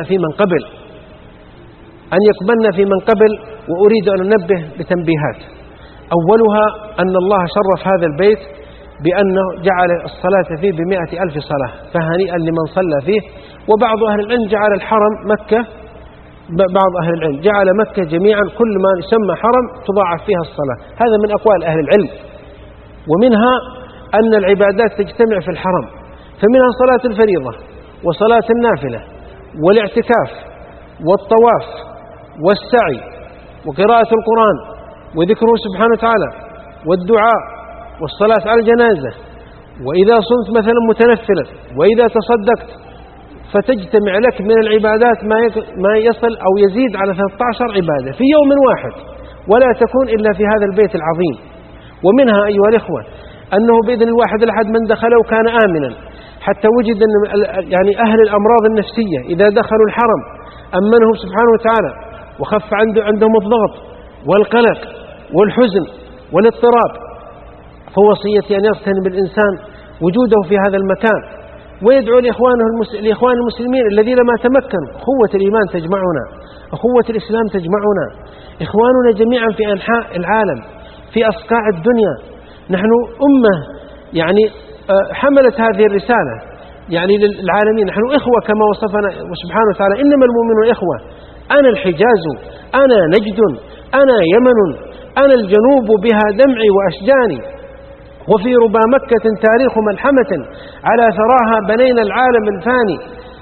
في من قبل. وأريد أن أنبه بتنبيهات. أولها أن الله شرف هذا البيت بأنه جعل الصلاة فيه ب100,000 صلاة، فهنيئا لمن صلى فيه. وبعض أهل العلم جعل الحرم مكة، بعض أهل العلم جعل مكة جميعا كل ما يسمى حرم تضاعف فيها الصلاة. هذا من أقوال أهل العلم. ومنها أن العبادات تجتمع في الحرم، فمنها صلاة الفريضة وصلاة النافلة والاعتكاف والطواف والسعي وقراءة القرآن وذكره سبحانه وتعالى والدعاء والصلاة على الجنازة، وإذا صمت مثلا متنفلا، وإذا تصدقت، فتجتمع لك من العبادات ما يصل أو يزيد على 13 عبادة في يوم واحد، ولا تكون إلا في هذا البيت العظيم. ومنها أيها الإخوة أنه بإذن الواحد الأحد من دخله كان آمنا، حتى وجد أن يعني أهل الأمراض النفسية إذا دخلوا الحرم أمنهم سبحانه وتعالى، وخف عندهم الضغط والقلق والحزن والاضطراب. فوصيتي أن يغتنم الإنسان وجوده في هذا المكان، ويدعو لإخوان المسلمين الذين ما تمكنوا. أخوة الإيمان تجمعنا، أخوة الإسلام تجمعنا، إخواننا جميعا في أنحاء العالم في أصقاع الدنيا. نحن أمة يعني حملت هذه الرسالة يعني للعالمين. نحن إخوة كما وصفنا سبحانه وتعالى: إنما المؤمنون إخوة. أنا الحجاز، أنا نجد، أنا يمن، أنا الجنوب بها دمعي وأشجاني، وفي ربا مكة تاريخ ملحمة، على ثراها بنينا العالم الفاني،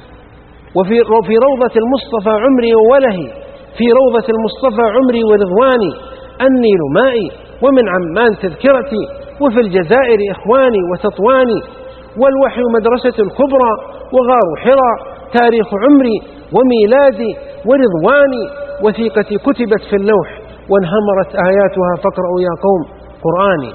وفي روضة المصطفى عمري وولهي، في روضة المصطفى عمري ورضواني، النيل مائي ومن عمان تذكرتي، وفي الجزائر إخواني وتطواني، والوحي مدرسة الكبرى، وغار حراء تاريخ عمري وميلادي ورضواني، وثيقتي كتبت في اللوح وانهمرت آياتها فاقرأوا يا قوم قرآني.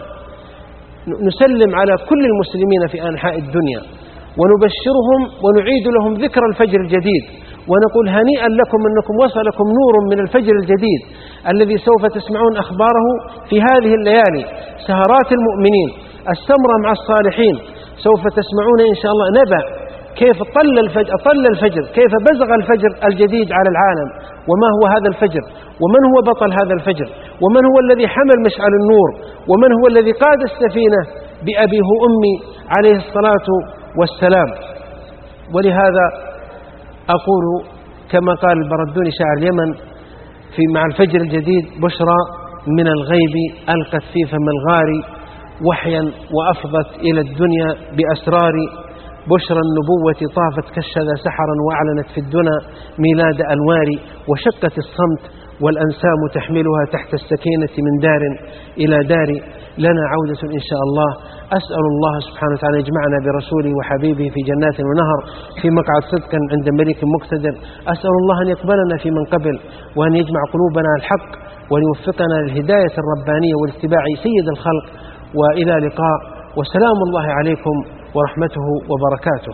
نسلم على كل المسلمين في أنحاء الدنيا ونبشرهم ونعيد لهم ذكر الفجر الجديد، ونقول هنيئا لكم أنكم وصلكم نور من الفجر الجديد الذي سوف تسمعون أخباره في هذه الليالي. سهرات المؤمنين، السمرة مع الصالحين، سوف تسمعون إن شاء الله نبأ كيف طل الفجر، كيف بزغ الفجر الجديد على العالم، وما هو هذا الفجر، ومن هو بطل هذا الفجر، ومن هو الذي حمل مشعل النور، ومن هو الذي قاد السفينة بأبيه أمي عليه الصلاة والسلام. ولهذا أقول كما قال البردوني شاعر اليمن مع الفجر الجديد: بشرى من الغيب ألقت في فم الغار، وحيا وأفضت إلى الدنيا بأسرار، بشرى النبوة طافت كالشذا سحرا، وأعلنت في الدنا ميلاد أنوار، وشقت الصمت والأنسام تحملها تحت السكينة من دار إلى دار، لنا عودة إن شاء الله. أسأل الله سبحانه وتعالى يجمعنا برسوله وحبيبه في جنات ونهر، في مقعد صدق عند ملك مقتدر. أسأل الله أن يقبلنا في من قبل، وأن يجمع قلوبنا على الحق، وأن يوفقنا للهداية الربانية والاتباع سيد الخلق. وإلى لقاء، وسلام الله عليكم ورحمته وبركاته.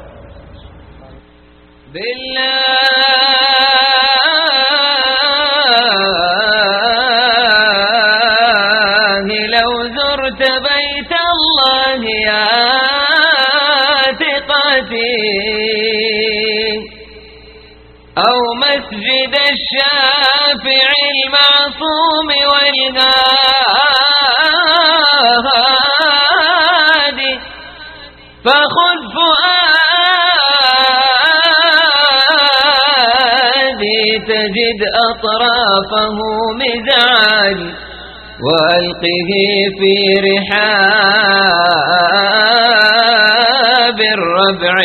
بالله لو زرت بيت الله يا ثقتي، أو مسجد الشافع المعصوم والهادي، فخذ فؤادي تجد أطرافه مزعاج، وألقه في رحاب الربع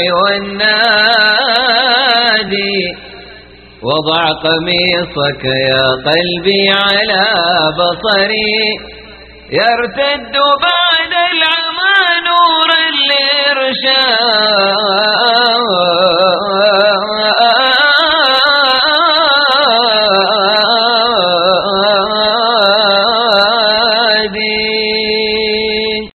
والنادي، وضع قميصك يا قلبي على بصري، يرتد بعد العمى نور الإرشاد.